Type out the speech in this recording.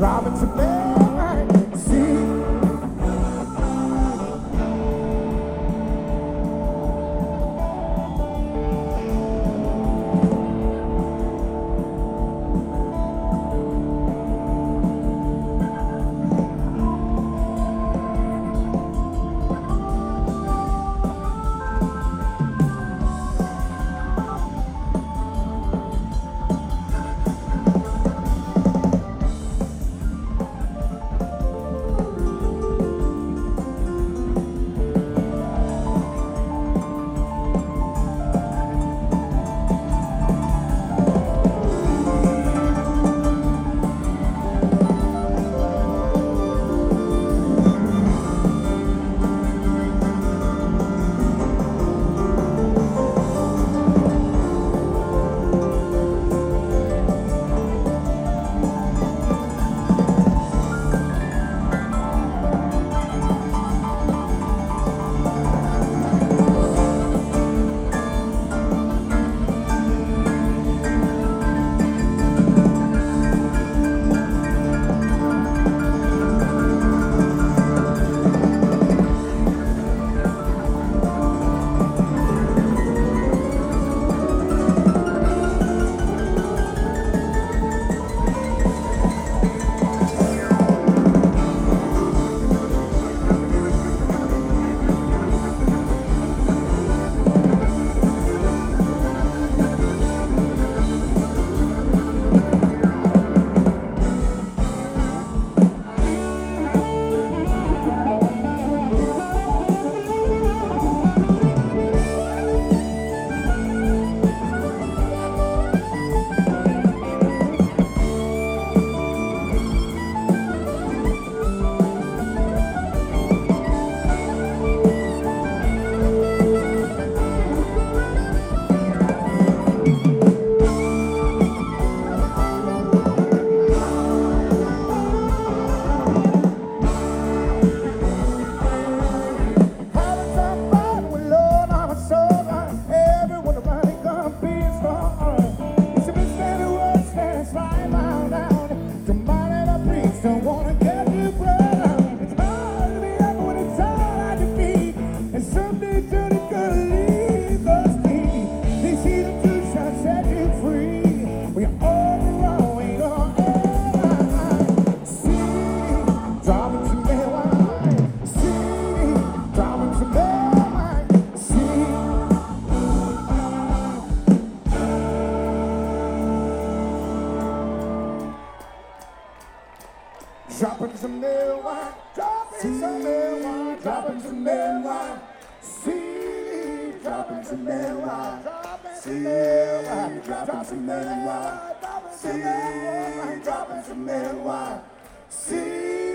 dropping some man. See. Don't wanna get you brown. It's hard to be up when it's hard to be. And someday Johnny gonna leave us be. They see the two shots set you free. We are all wrong, we gonna see. Dropping some man wine. See. Dropping some man wine. See. Dropping some nail wine, dropping some nail wine, dropping some nail wine. See, dropping some nail wine, dropping some nail wine, dropping some nail wine. See, dropping some nail wine. See.